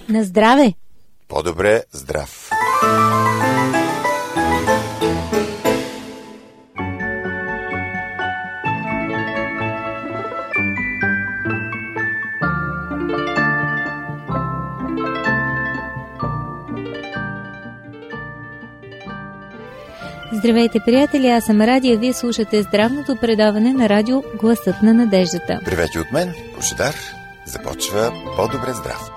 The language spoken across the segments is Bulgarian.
На здраве! По-добре здрав! Здравейте, приятели! Аз съм Ради, а вие слушате здравното предаване на радио Гласът на надеждата. Привет от мен, Божидар. Започва По-добре здрав.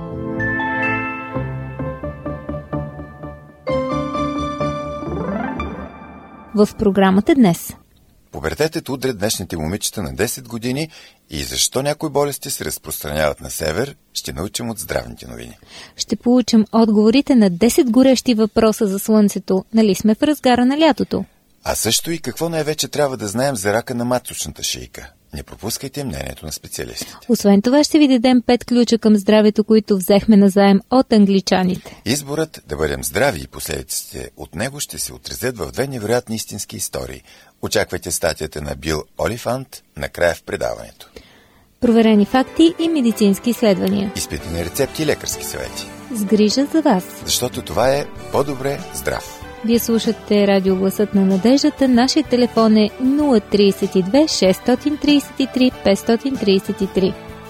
В програмата днес. Пубертетът удря днешните момичета на 10 години и защо някои болести се разпространяват на север, ще научим от здравните новини. Ще получим отговорите на 10 горещи въпроса за слънцето. Нали сме в разгара на лятото? А също и какво най-вече трябва да знаем за рака на маточната шийка. Не пропускайте мнението на специалистите. Освен това ще ви дадем 5 ключа към здравето, които взехме назаем от англичаните. Изборът да бъдем здрави и последиците от него ще се отразят в две невероятни истински истории. Очаквайте статията на Бил Олифант накрая в предаването. Проверени факти и медицински изследвания. Изпитани рецепти и лекарски съвети. С грижа за вас. Защото това е По-добре здрав. Вие слушате радио Гласът на надеждата. Нашия телефон е 032 633 533.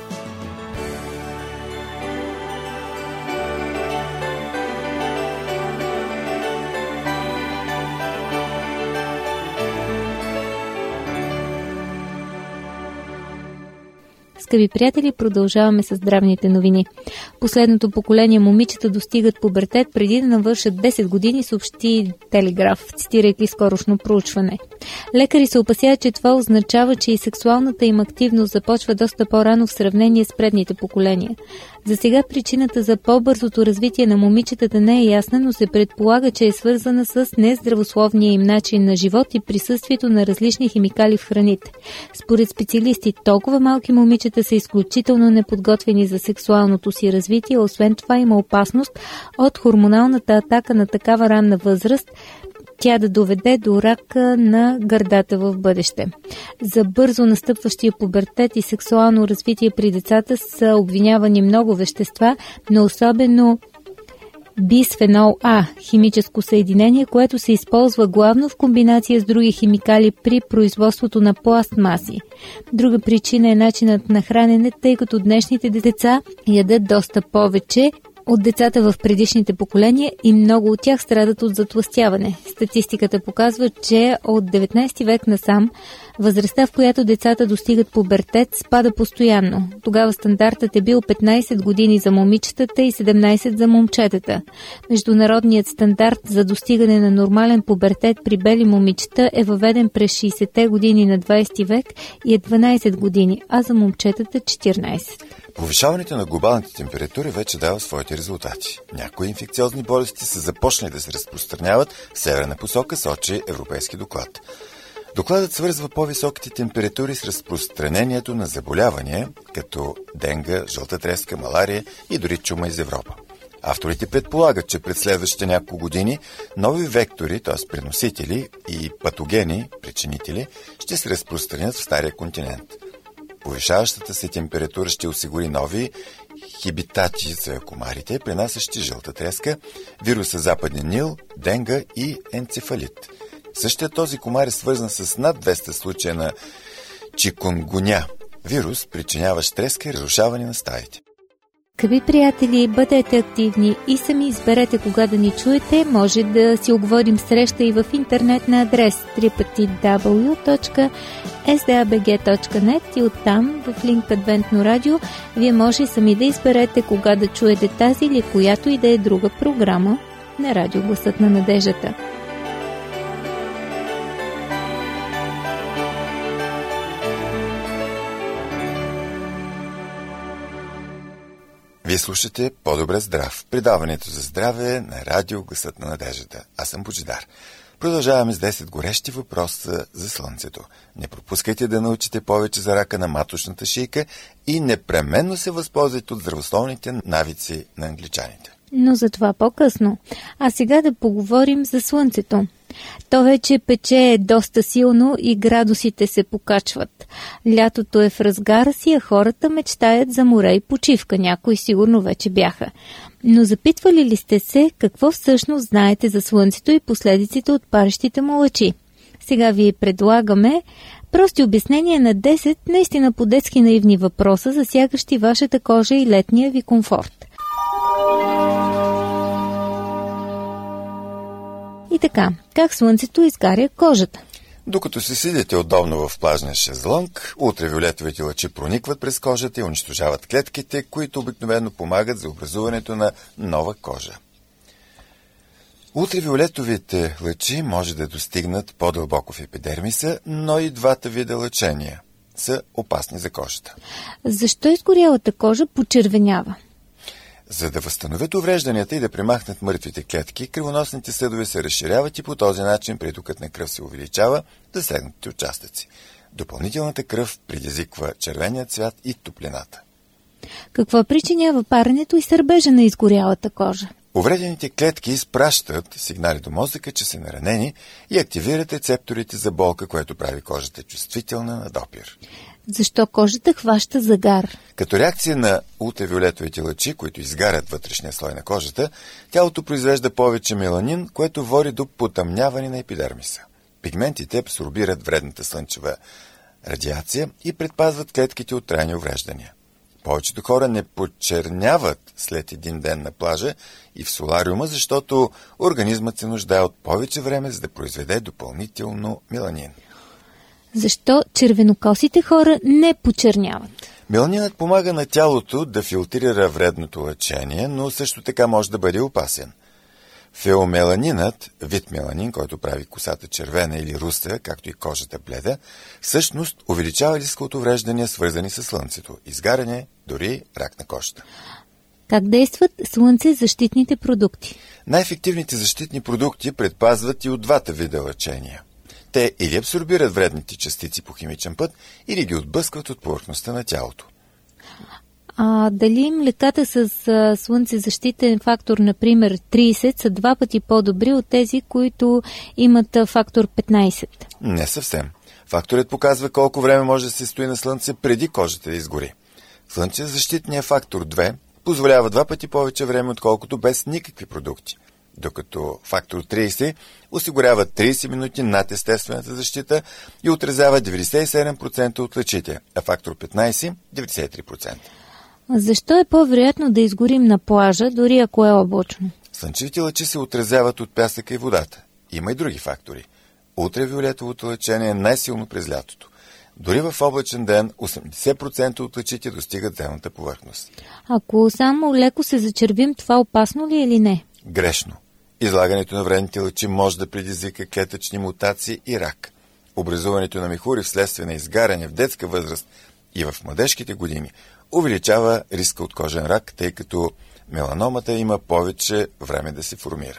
Скъпи приятели, продължаваме с здравните новини. Последното поколение момичета достигат пубертет преди да навършат 10 години, съобщи Телеграф, цитирайки скорошно проучване. Лекари се опасяват, че това означава, че и сексуалната им активност започва доста по-рано в сравнение с предните поколения. За сега причината за по-бързото развитие на момичетата не е ясна, но се предполага, че е свързана с нездравословния им начин на живот и присъствието на различни химикали в храните. Според специалисти, толкова малки момичета са изключително неподготвени за сексуалното си развитие, освен това има опасност от хормоналната атака на такава ранна възраст, тя да доведе до рака на гърдата в бъдеще. За бързо настъпващия пубертет и сексуално развитие при децата са обвинявани много вещества, но особено бисфенол А, химическо съединение, което се използва главно в комбинация с други химикали при производството на пластмаси. Друга причина е начинът на хранене, тъй като днешните деца ядат доста повече от децата в предишните поколения и много от тях страдат от затлъстяване. Статистиката показва, че от 19 век насам възрастта, в която децата достигат пубертет, спада постоянно. Тогава стандартът е бил 15 години за момичетата и 17 за момчетата. Международният стандарт за достигане на нормален пубертет при бели момичета е въведен през 60-те години на 20 век и е 12 години, а за момчетата 14. Повишаването на глобалните температури вече дава своите резултати. Някои инфекциозни болести са започнали да се разпространяват в северна посока, сочи европейски доклад. Докладът свързва по-високите температури с разпространението на заболявания, като денга, жълта треска, малария и дори чума из Европа. Авторите предполагат, че през следващите няколко години нови вектори, т.е. преносители и патогени, причинители, ще се разпространят в стария континент. Повишаващата се температура ще осигури нови хибитати за комарите, пренасящи жълта треска, вируса западен Нил, денга и енцефалит. Същия този комар е свързан с над 200 случая на чикунгуня, вирус, причиняващ треска и разрушаване на стаите. Скъпи приятели, бъдете активни и сами изберете кога да ни чуете. Може да си оговорим среща и в интернет на адрес www.sdabg.net и оттам в линк Адвентно радио вие може сами да изберете кога да чуете тази или която и да е друга програма на радио Гласът на надеждата. Вие слушате По-добре здрав, предаването за здраве на радио Гласът на надеждата. Аз съм Божидар. Продължаваме с 10 горещи въпроса за слънцето. Не пропускайте да научите повече за рака на маточната шийка и непременно се възползвайте от здравословните навици на англичаните. Но за това по-късно. А сега да поговорим за Слънцето. То вече пече доста силно и градусите се покачват. Лятото е в разгара си, а хората мечтаят за море и почивка. Някои сигурно вече бяха. Но запитвали ли сте се какво всъщност знаете за Слънцето и последиците от парещите му лъчи? Сега ви предлагаме прости обяснения на 10 наистина по-детски наивни въпроса, засягащи вашата кожа и летния ви комфорт. И така, как Слънцето изгаря кожата? Докато се седите удобно в плажния шезлонг, ултравиолетовите лъчи проникват през кожата и унищожават клетките, които обикновено помагат за образуването на нова кожа. Ултравиолетовите лъчи може да достигнат по-дълбоко в епидермиса, но и двата вида лъчения са опасни за кожата. Защо изгорялата кожа почервенява? За да възстановят уврежданията и да премахнат мъртвите клетки, кръвоносните съдове се разширяват и по този начин притокът на кръв се увеличава до засегнатите участъци. Допълнителната кръв предизвиква червения цвят и топлината. Какво причинява паренето и сърбежа на изгорялата кожа? Увредените клетки изпращат сигнали до мозъка, че са наранени и активират рецепторите за болка, което прави кожата чувствителна на допир. Защо кожата хваща загар? Като реакция на ултравиолетовите лъчи, които изгарят вътрешния слой на кожата, тялото произвежда повече меланин, което води до потъмняване на епидермиса. Пигментите абсорбират вредната слънчева радиация и предпазват клетките от трайни увреждания. Повечето хора не почерняват след един ден на плажа и в солариума, защото организмът се нуждае от повече време, за да произведе допълнително меланин. Защо червенокосите хора не почерняват? Меланинът помага на тялото да филтрира вредното лъчение, но също така може да бъде опасен. Феомеланинът, вид меланин, който прави косата червена или руса, както и кожата бледа, всъщност увеличава риска от увреждания, свързани с слънцето, изгаряне, дори рак на кожата. Как действат слънцезащитните продукти? Най-ефективните защитни продукти предпазват и от двата вида лъчения. Те или абсорбират вредните частици по химичен път, или ги отблъскват от повърхността на тялото. Дали млеката с слънцезащитен фактор, например 30, са 2 пъти по-добри от тези, които имат фактор 15? Не съвсем. Факторът показва колко време може да се стои на слънце преди кожата да изгори. Слънцезащитният фактор 2 позволява 2 пъти повече време, отколкото без никакви продукти, докато фактор 30 осигурява 30 минути над естествената защита и отразява 97% от лъчите, а фактор 15 – 93%. Защо е по-вероятно да изгорим на плажа, дори ако е облачно? Слънчевите лъчи се отразяват от пясъка и водата. Има и други фактори. Ултравиолетовото лъчение е най-силно през лятото. Дори в облачен ден 80% от лъчите достигат земната повърхност. Ако само леко се зачервим, това опасно ли е или не? Грешно. Излагането на вредните лъчи може да предизвика клетъчни мутации и рак. Образуването на мехури вследствие на изгаряне в детска възраст и в младежките години увеличава риска от кожен рак, тъй като меланомата има повече време да се формира.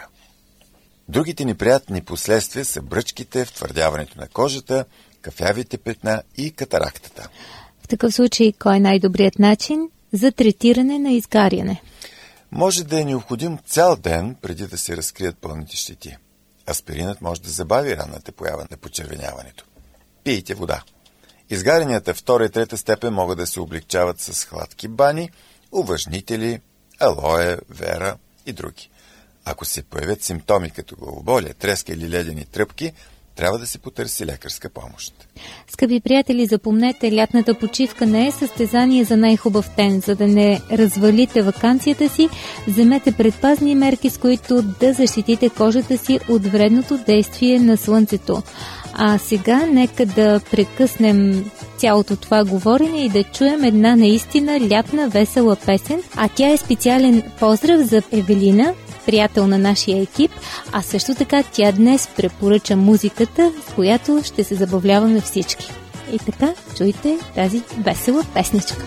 Другите неприятни последствия са бръчките, втвърдяването на кожата, кафявите петна и катарактата. В такъв случай, кой е най-добрият начин за третиране на изгаряне? Може да е необходим цял ден преди да се разкрият пълните щети. Аспиринът може да забави ранната поява на почервеняването. Пийте вода. Изгарянията втора и трета степен могат да се облегчават с хладки бани, увлажнители, алоe, вера и други. Ако се появят симптоми като главоболие, треска или ледени тръпки, трябва да се потърси лекарска помощ. Скъпи приятели, запомнете, лятната почивка не е състезание за най-хубав тен. За да не развалите ваканцията си, вземете предпазни мерки, с които да защитите кожата си от вредното действие на слънцето. А сега нека да прекъснем цялото това говорене и да чуем една наистина лятна весела песен. А тя е специален поздрав за Евелина, приятел на нашия екип, а също така тя днес препоръча музиката, с която ще се забавляваме всички. И така, чуйте тази весела песничка.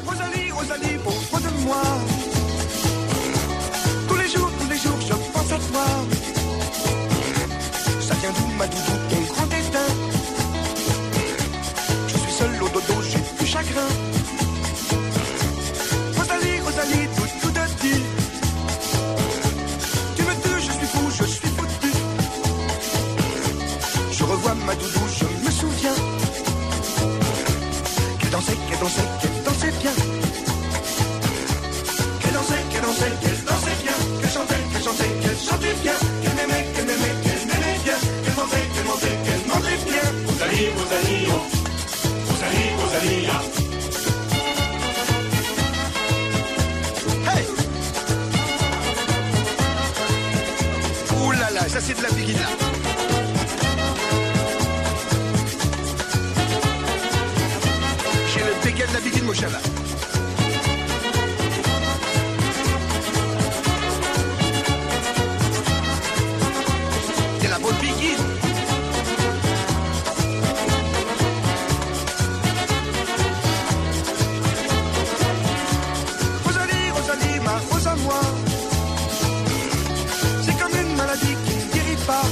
dansait, qu'elle dansait bien. Qu'elle dansait, qu'elle dansait bien. Qu'elle chantait, qu'elle chantait bien. Qu'elle m'aimait bien. Qu'elle montait bien. Rosalie, Rosalie, oh. Rosalie, Rosalie, ah. Hey! Ouh là là, ça c'est de la biguine là. J'ai le dégât de la biguine, mon chat là. C'est la bonne biguine. Rosalie, Rosalie, ma rose à moi. C'est comme une maladie qui ne guérit pas.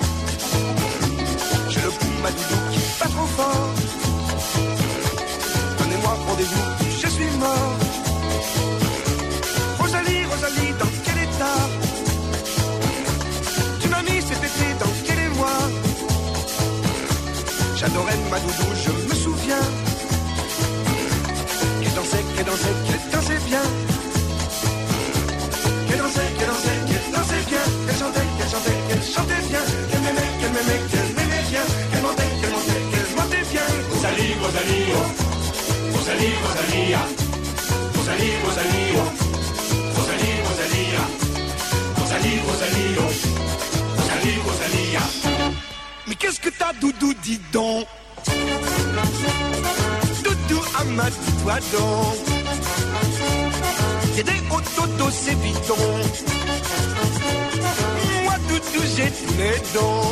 J'ai le pouls, ma doudou qui est pas trop fort. Donnez-moi rendez-vous, je suis mort. Rosalie, Rosalie, dans quel état tu m'as mis cet été, dans quel émoi? J'adorais ma doudou, je me souviens. Qu'elle dansait bien. Qu'elle dansait bien. Qu'elle chantait bien. Qu'elle m'aimait bien. Qu'elle montait bien. Rosalie, Rosalie, oh. Rosalie, Rosalie, ah. Rosalie, Rosalie, oh. Rosalie, Rosalie, ah. Rosalie, Rosalie, oh. Rosalie, Rosalie, ah. Mais qu'est-ce que t'as, doudou, dis donc? Doudou, ama, dis-toi donc. J'ai des hauts dodo, c'est bidon. Moi, doudou, j'ai tous les dons.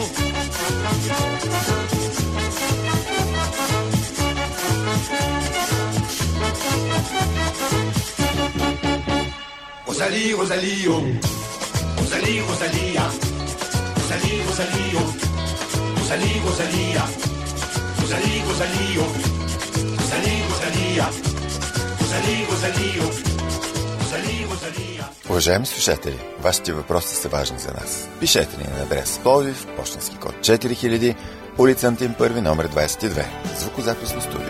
Rosalie, Rosalie, oh. Rosalie, Rosalie, ah. Rosalie, Rosalie, oh. Rosalie, Rosalie, ah. Rosalie, Rosalie, oh. Rosalie, Rosalie, ah. Rosalie, Rosalie, oh. Rosalie, Rosalie, ah. Уважаеми слушатели, вашите въпроси са важни за нас. Пишете ни на адрес Пловдив, пощенски код 4000, улица Антим 1, номер 22, звукозаписно студио.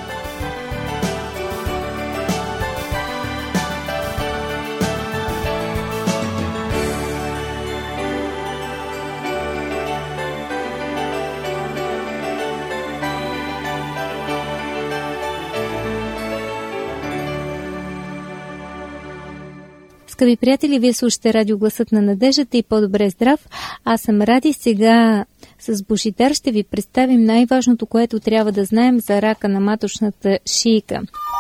Скъпи приятели, вие слушате радио Гласът на надеждата и по-добре здрав. Аз съм Ради. Сега с Божидар ще ви представим най-важното, което трябва да знаем за рака на маточната шийка.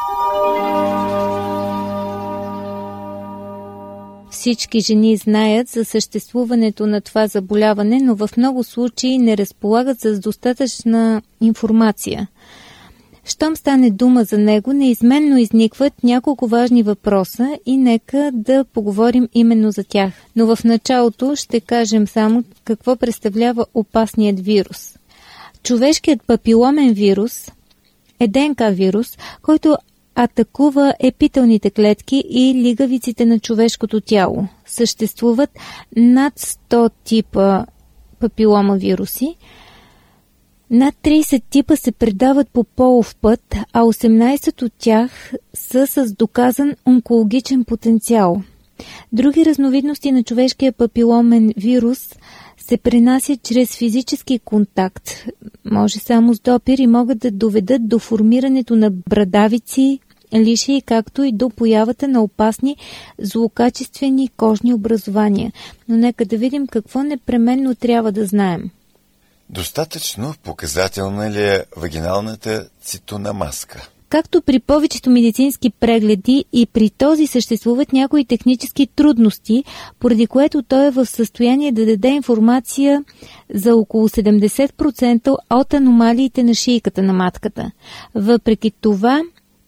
Всички жени знаят за съществуването на това заболяване, но в много случаи не разполагат с достатъчна информация. Щом стане дума за него, неизменно изникват няколко важни въпроса и нека да поговорим именно за тях. Но в началото ще кажем само какво представлява опасният вирус. Човешкият папиломен вирус е ДНК вирус, който атакува епителните клетки и лигавиците на човешкото тяло. Съществуват над 100 типа папилома вируси. Над 30 типа се предават по полов път, а 18 от тях са с доказан онкологичен потенциал. Други разновидности на човешкия папиломен вирус се пренасят чрез физически контакт, може само с допир и могат да доведат до формирането на брадавици, лишии, както и до появата на опасни злокачествени кожни образования. Но нека да видим какво непременно трябва да знаем. Достатъчно показателна ли е вагиналната цитонамаска? Както при повечето медицински прегледи и при този съществуват някои технически трудности, поради което той е в състояние да даде информация за около 70% от аномалиите на шийката на матката. Въпреки това,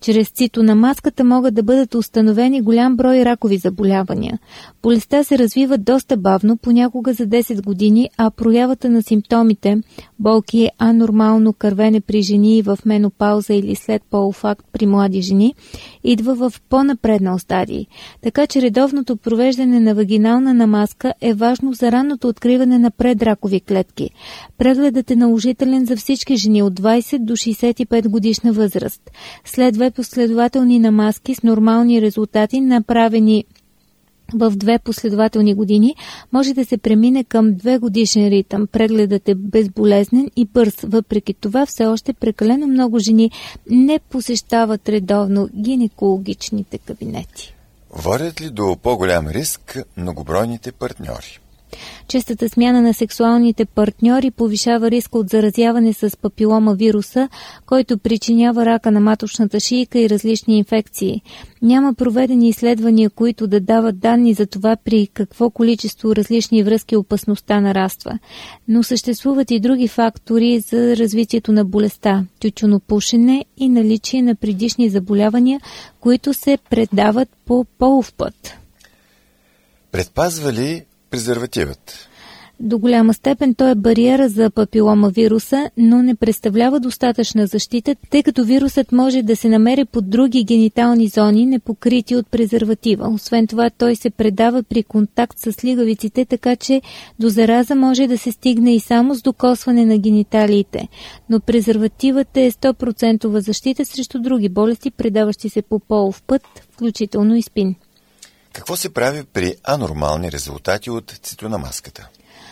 Чрез цитонамаската могат да бъдат установени голям брой ракови заболявания. Болестта се развива доста бавно, понякога за 10 години, а проявата на симптомите – болки, анормално кървене при жени в менопауза или след полов акт при млади жени – идва в по-напреднал стадий. Така че редовното провеждане на вагинална намазка е важно за ранното откриване на предракови клетки. Прегледът е наложителен за всички жени от 20 до 65 годишна възраст. След 2 последователни намазки с нормални резултати, направени в 2 последователни години, може да се премине към 2 годишен ритъм. Прегледът е безболезнен и бърз. Въпреки това, все още прекалено много жени не посещават редовно гинекологичните кабинети. Водят ли до по-голям риск многобройните партньори? Честата смяна на сексуалните партньори повишава риска от заразяване с папилома вируса, който причинява рака на маточната шийка и различни инфекции. Няма проведени изследвания, които да дават данни за това при какво количество различни връзки опасността нараства. Но съществуват и други фактори за развитието на болестта – тютюнопушене и наличие на предишни заболявания, които се предават по полов път. Предпазва ли презервативът? До голяма степен той е бариера за папилома вируса, но не представлява достатъчна защита, тъй като вирусът може да се намери под други генитални зони, непокрити от презерватива. Освен това, той се предава при контакт с лигавиците, така че до зараза може да се стигне и само с докосване на гениталиите. Но презервативът е 100% защита срещу други болести, предаващи се по полов път, включително и СПИН. Какво се прави при анормални резултати от цитонамаската?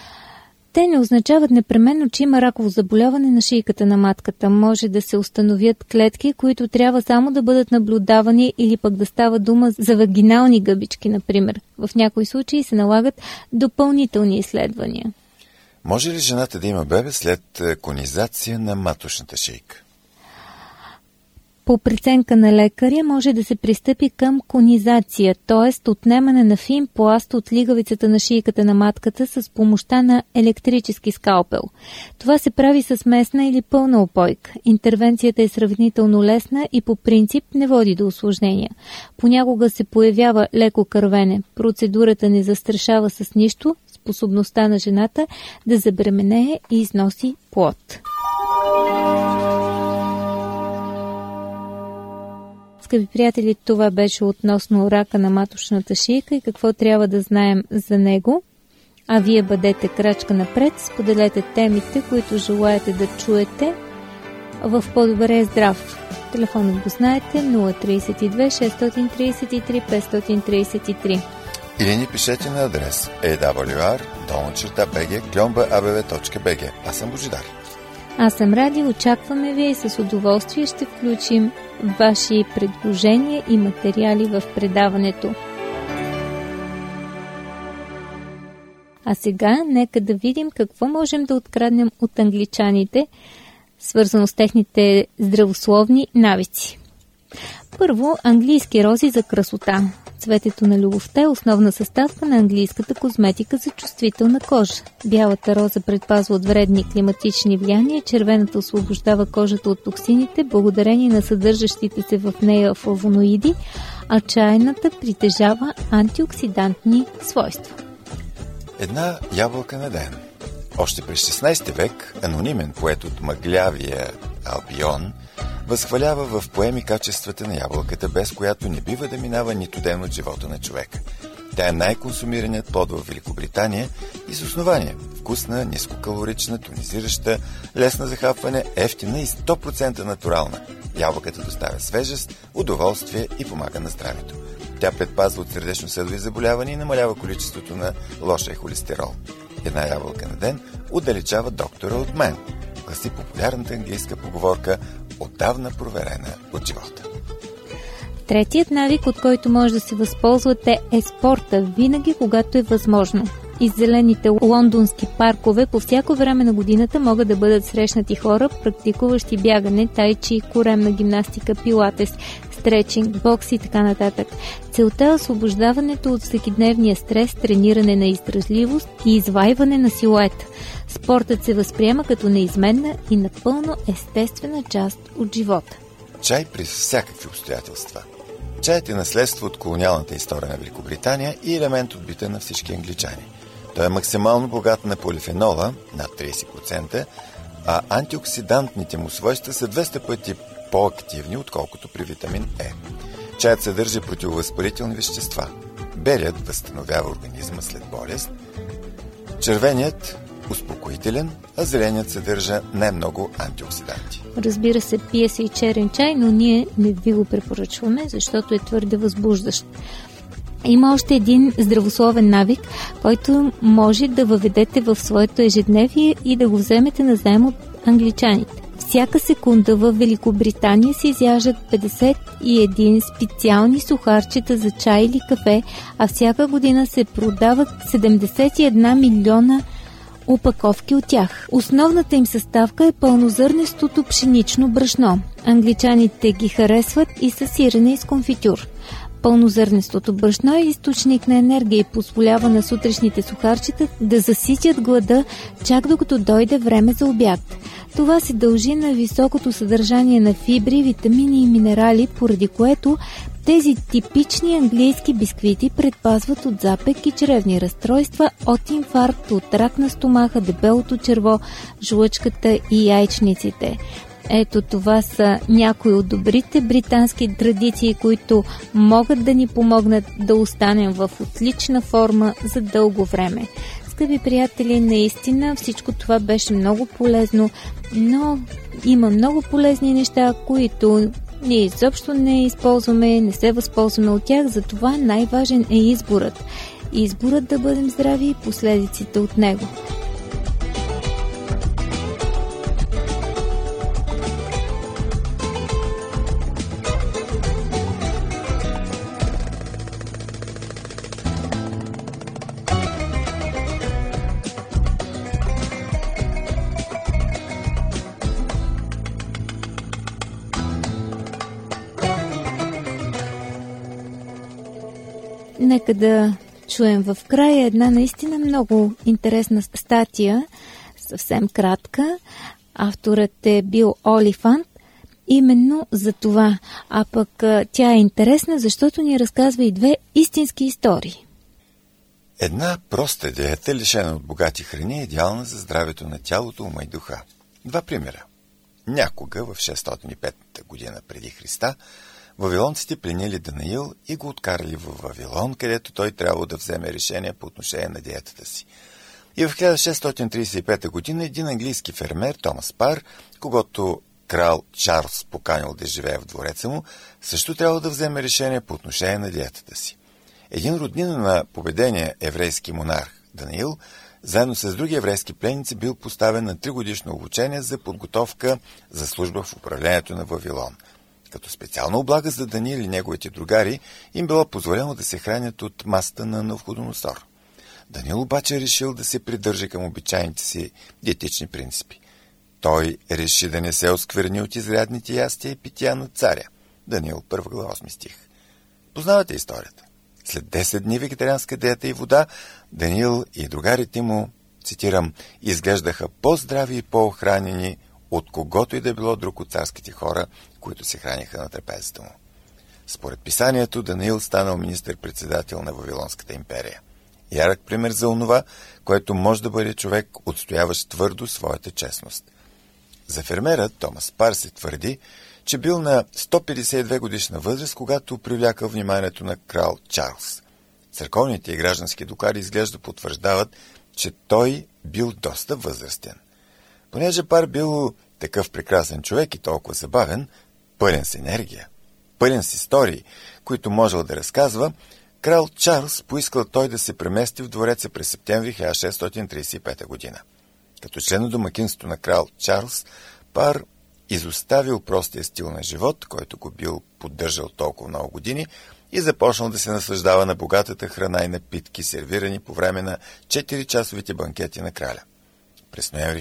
Те не означават непременно, че има раково заболяване на шийката на матката. Може да се установят клетки, които трябва само да бъдат наблюдавани или пък да става дума за вагинални гъбички, например. В някои случаи се налагат допълнителни изследвания. Може ли жената да има бебе след конизация на маточната шийка? По преценка на лекаря може да се пристъпи към конизация, т.е. отнемане на фин пласт от лигавицата на шийката на матката с помощта на електрически скалпел. Това се прави с местна или пълна опойка. Интервенцията е сравнително лесна и по принцип не води до усложнения. Понякога се появява леко кървене. Процедурата не застрашава с нищо способността на жената да забременее и износи плод. Скъпи приятели, това беше относно рака на маточната шийка и какво трябва да знаем за него. А вие бъдете крачка напред, споделете темите, които желаете да чуете в По-добре здрав. Телефонът го знаете 032 633 533. Или ни пишете на адрес awr@bg.bg. Аз съм Божидар. Аз съм Ради, очакваме ви и с удоволствие ще включим ваши предложения и материали в предаването. А сега нека да видим какво можем да откраднем от англичаните, свързано с техните здравословни навици. Първо, английски рози за красота. Цветето на любовта е основна съставка на английската козметика за чувствителна кожа. Бялата роза предпазва от вредни климатични влияния, червената освобождава кожата от токсините, благодарение на съдържащите се в нея флавоноиди, а чайната притежава антиоксидантни свойства. Една ябълка на ден. Още през 16 век анонимен поет от мъглявия Албион възхвалява в поеми качествата на ябълката, без която не бива да минава нито ден от живота на човека. Тя е най-консумираният плод в Великобритания и с основание. Вкусна, нискокалорична, тонизираща, лесна за хапване, ефтина и 100% натурална. Ябълката доставя свежест, удоволствие и помага на здравето. Тя предпазва от сърдечно-съдови заболявания и намалява количеството на лошия холестерол. Една ябълка на ден отдалечава доктора от мен, гласи популярната английска поговорка, отдавна проверена от живота. Третият навик, от който може да се възползвате, е спорта, винаги когато е възможно. Из зелените лондонски паркове по всяко време на годината могат да бъдат срещнати хора, практикуващи бягане, тайчи, коремна гимнастика, пилатес, стречинг, бокс и така нататък. Целта е освобождаването от всекидневния стрес, трениране на издръжливост и извайване на силует. Спортът се възприема като неизменна и напълно естествена част от живота. чай при всякакви обстоятелства. Чаят е наследство от колониалната история на Великобритания и елемент от бита на всички англичани. Той е максимално богат на полифенола, над 30%, а антиоксидантните му свойства са 200 пъти по-активни, отколкото при витамин Е. Чаят съдържа противовъзпалителни вещества. Белият възстановява организма след болест, червеният успокоителен, а зеленият съдържа най-много антиоксиданти. Разбира се, пие се и черен чай, но ние не ви го препоръчваме, защото е твърде възбуждащ. Има още един здравословен навик, който може да въведете в своето ежедневие и да го вземете назаем от англичаните. Всяка секунда в Великобритания се изяждат 51 специални сухарчета за чай или кафе, а всяка година се продават 71 милиона опаковки от тях. Основната им съставка е пълнозърнестото пшенично брашно. Англичаните ги харесват и със сирене и с конфитюр. Пълнозърнестото брашно е източник на енергия и позволява на сутрешните сухарчета да заситят глада, чак докато дойде време за обяд. Това се дължи на високото съдържание на фибри, витамини и минерали, поради което тези типични английски бисквити предпазват от запек и чревни разстройства, от инфаркт, от рак на стомаха, дебелото черво, жлъчката и яйчниците. Ето това са някои от добрите британски традиции, които могат да ни помогнат да останем в отлична форма за дълго време. Скъпи приятели, наистина всичко това беше много полезно, но има много полезни неща, които ние изобщо не използваме, не се възползваме от тях, затова най-важен е изборът. Изборът да бъдем здрави и последиците от него. Нека да чуем в края една наистина много интересна статия, съвсем кратка. Авторът е Бил Олифант, именно за това. А пък тя е интересна, защото ни разказва и две истински истории. Една проста диета, лишена от богати храни, е идеална за здравето на тялото, ума и духа. Два примера. Някога в 605 година преди Христа вавилонците пленили Данаил и го откарали в Вавилон, където той трябвало да вземе решение по отношение на диетата си. И в 1635 година един английски фермер, Томас Пар, когато крал Чарлз поканил да живее в двореца му, също трябвало да вземе решение по отношение на диетата си. Един роднина на победения еврейски монарх Данаил, заедно с други еврейски пленници, бил поставен на 3-годишно обучение за подготовка за служба в управлението на Вавилон. Като специална облага за Даниил и неговите другари, им било позволено да се хранят от масата на Навуходоносор. Даниил обаче решил да се придържа към обичайните си диетични принципи. Той реши да не се оскверни от изрядните ястия и пития на царя. Даниил 1 глава 8 стих. Познавате историята. След 10 дни вегетарианска диета и вода, Даниил и другарите му, цитирам, изглеждаха по-здрави и по-охранени от когото и да било друг от царските хора, които се храниха на трапезата му. Според писанието, Даниил станал министър-председател на Вавилонската империя. Ярък пример за онова, което може да бъде човек, отстояващ твърдо своята честност. За фермера Томас Пар се твърди, че бил на 152 годишна възраст, когато привлякал вниманието на крал Чарлз. Църковните и граждански доклади изглежда потвърждават, че той бил доста възрастен. Понеже Пар бил такъв прекрасен човек и толкова забавен, пълен с енергия, пълен с истории, които можел да разказва, крал Чарлз поискал той да се премести в двореца през септември 1635 година. Като член на домакинството на крал Чарлз, Пар изоставил простия стил на живот, който го бил поддържал толкова много години, и започнал да се наслаждава на богатата храна и напитки, сервирани по време на 4-часовите банкети на краля. През ноември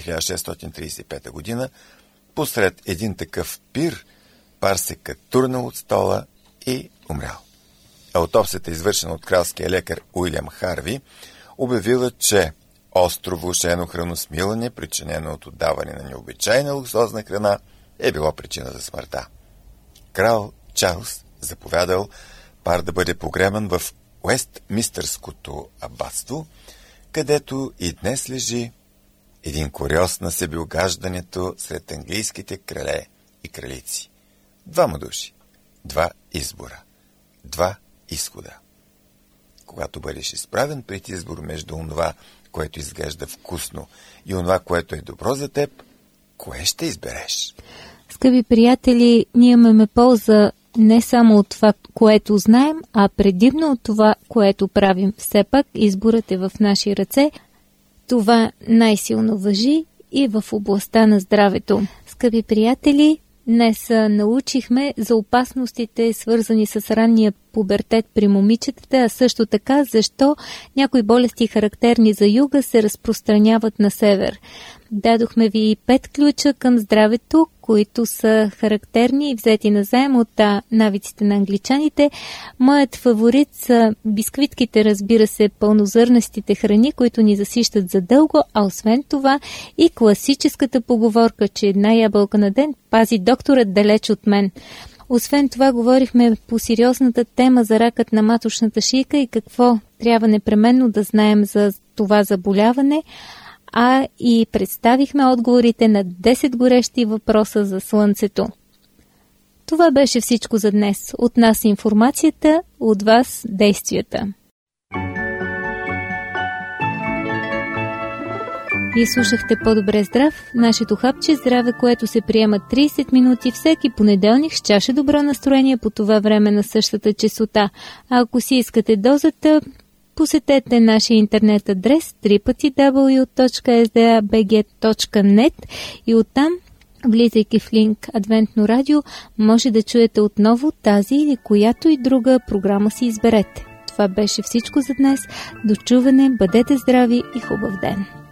1635 година, посред един такъв пир, Пар се катурнал от стола и умрял. Аутопсията, извършена от кралския лекар Уилям Харви, обявила, че остро влошено храносмилане, причинено от отдаване на необичайна луксозна храна, е било причина за смъртта. крал Чарлз заповядал пар да бъде погребан в Уестминстърското абатство, където и днес лежи един куриоз на себеогаждането сред английските крале и кралици. 2 души, 2 избора, 2 изхода. Когато бъдеш изправен пред избор между онова, което изглежда вкусно, и онова, което е добро за теб, кое ще избереш? Скъпи приятели, ние имаме полза не само от това, което знаем, а предимно от това, което правим. Все пак изборът е в наши ръце. Това най-силно важи и в областта на здравето. Скъпи приятели, днес научихме за опасностите, свързани с ранния пубертет при момичетата, а също така защо някои болести, характерни за юга, се разпространяват на север. Дадохме ви 5 ключа към здравето, които са характерни и взети назаем от навиците на англичаните. Моят фаворит са бисквитките, разбира се, пълнозърнестите храни, които ни засищат задълго, а освен това и класическата поговорка, че една ябълка на ден пази докторът далеч от мен. Освен това, говорихме по сериозната тема за ракът на маточната шийка и какво трябва непременно да знаем за това заболяване, а и представихме отговорите на 10 горещи въпроса за Слънцето. Това беше всичко за днес. От нас информацията, от вас действията. Вие слушахте По-добре здрав, нашето хапче здраве, което се приема 30 минути всеки понеделник с чаша добро настроение по това време на същата честота. А ако си искате дозата, посетете нашия интернет адрес www.sdabg.net и оттам, влизайки в линк Адвентно радио, може да чуете отново тази или която и друга програма си изберете. Това беше всичко за днес. До чуване, бъдете здрави и хубав ден!